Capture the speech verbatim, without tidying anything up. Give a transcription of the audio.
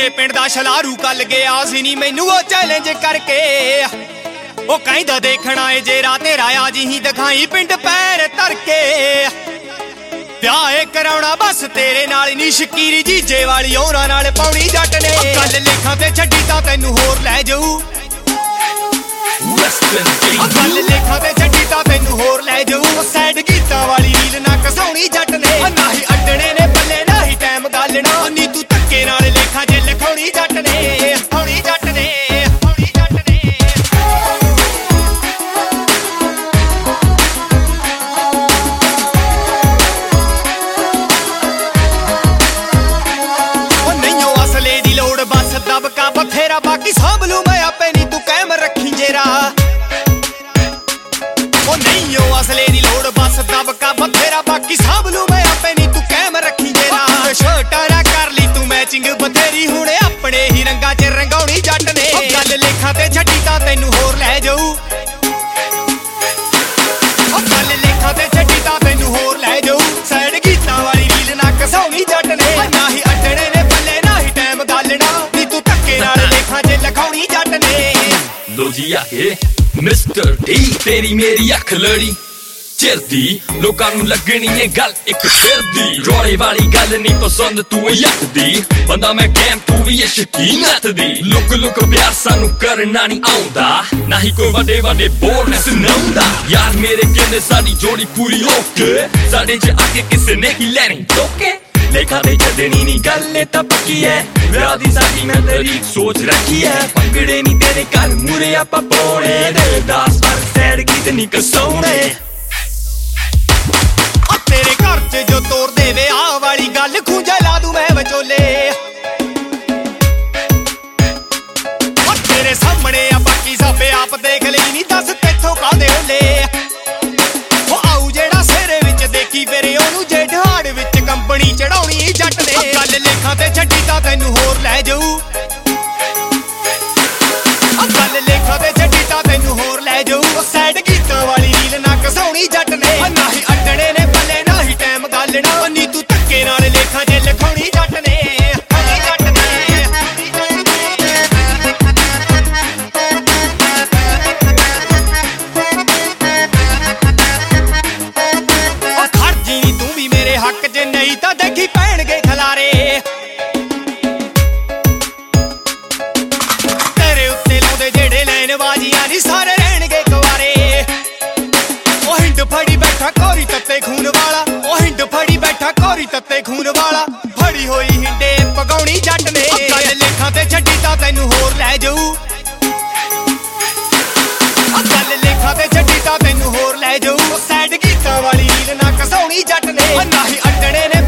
पिंड दा छलारू कल गया सी नी मैनू वो चैलेंज करके ओ कहंदा देखना ए जे रात तेरा आज ही दिखाई पिंड पैर धर के प्याए कराउणा बस तेरे नाल नी शकीरी जीजे वाली औरां नाल पौनी जट ने गल लेखां ते छड्डी तां तैनू होर लै जाऊ गल लेखां ते छड्डी तां तैनू होर लै जाऊ सैड गीतां वाली रील ना घसाउणी जट ने ना ही अड्डणे ने पल्ले ना ही टाइम गालणा नी तू धक्के नाल लेखां जे लिखाउणी जट ने लिखाउणी जट ने लिखाउणी जट ने ओ नहींओ असले दी लोड़ बस दबका बथेरा बाकी सांभ लूं मैं आपे नी तू कायम रखी जेरा ओ नहींओ असले दी लोड़ बस दबका बथेरा बाकी सांभ लूं मैं आपे नी तू कायम रखी जेरा छोटा कर ली तू मैचिंग बथेरी हुणे अपने ही रंगा च रंगाउणी जट ने गल लेखां ते छड्डी तां तैनू होर लै जाऊ गल लेखां ते छड्डी तां तैनू होर लै जाऊ सैड गीतां वाली रील ना घसाउणी जट ने ना ही अड्डणे ने पल्ले ना ही टाइम गालणा नी तू धक्के नाल लेखां च लिखाउणी जट ने लो जी आके मिस्टर डी तेरी मेरी अख लड़ी चिरदी लोकां नूं लगनी है गल एक फिर दी रोड़े वाली गल नहीं पसंद तू यक दी बंदा मैं गेम तू भी ये शकीन हथ दी लुक लुक प्यार सानू करना नहीं आउंदा ना ही कोई वड्डे वड्डे बोल सुनाउंदा यार मेरे कहंदे साडी जोड़ी पूरी ओके साडे च आके किसे ने ही लैनी टोके लेखा दे छड्डनी नी गल तां पक्की है विआह दी साडी मैं तेरी सोच रखी है पंगड़े नी तेरे घर मूरे आपां पाउणे दे दस बार सैड गीत नी घसाउणे तेरे घर च जो तोड़ दे विआह वाली गल खूंजा ला दूं मैं विचोले तेरे सामने आ बाकी सब आप देख लई नी दस तेथों कादे होले ओ आऊ जेड़ा सेरे विच देखी फिर ओनू जे ढाड़ विच कंपनी चढ़ाउणी जट ने गल लेखां ते छड्डी तां तैनू होर लै जाऊ गल लेखां ते छड्डी तां तैनू होर लै जाऊ सैड गीतां वाली रील ना घसाउणी जट ने ना ही अड्डणे ने पल्ले ना ही टाइम गालणा नी तू धक्के नाल लेखां जे लिखाउणी जट ने जट ने खर्जी नी तू भी मेरे हक च नहीं तां देखी पैणगे खलारे तेरे उत्ते लाउंदे जेड़े लैन बाजियां नी सारे रहणगे कुवारे ओ हिंड फड़ी बैठा कोरी तत्ते खून वाला ओ हिंड फड़ी बैठा कोरी तत्ते खून वाला फड़ी होई हिंडे पगाउणी जट ने गल लेखां ते छड्डी तां तैनू होर लै जाऊ गल लेखां ते छड्डी तां तैनू होर लै जाऊ सैड गीतां वाली रील ना घसाउणी जट ने ना ही अड्डणे ने